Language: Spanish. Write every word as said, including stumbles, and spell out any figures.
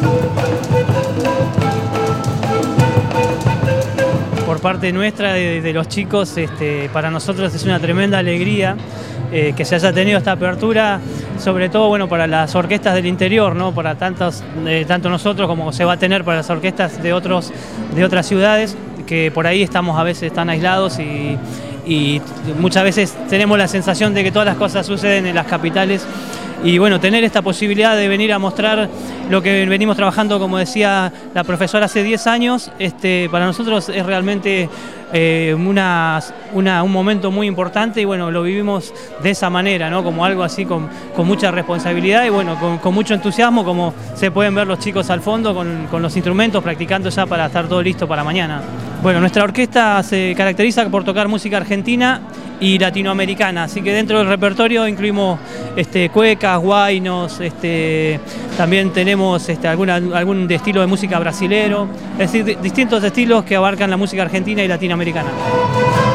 Por parte nuestra, de, de los chicos, este, para nosotros es una tremenda alegría eh, que se haya tenido esta apertura, sobre todo bueno, para las orquestas del interior, ¿no? Para tantos, eh, tanto nosotros como se va a tener para las orquestas de, otros, de otras ciudades, que por ahí estamos a veces tan aislados y, y muchas veces tenemos la sensación de que todas las cosas suceden en las capitales. Y bueno, tener esta posibilidad de venir a mostrar lo que venimos trabajando, como decía la profesora, hace diez años, este, para nosotros es realmente eh, una, una, un momento muy importante y bueno, lo vivimos de esa manera, ¿no? Como algo así con, con mucha responsabilidad y bueno, con, con mucho entusiasmo, como se pueden ver los chicos al fondo con, con los instrumentos, practicando ya para estar todo listo para mañana. Bueno, nuestra orquesta se caracteriza por tocar música argentina y latinoamericana, así que dentro del repertorio incluimos este, cuecas, guainos, este, también tenemos este, alguna, algún estilo de música brasilero, es decir, distintos estilos que abarcan la música argentina y latinoamericana.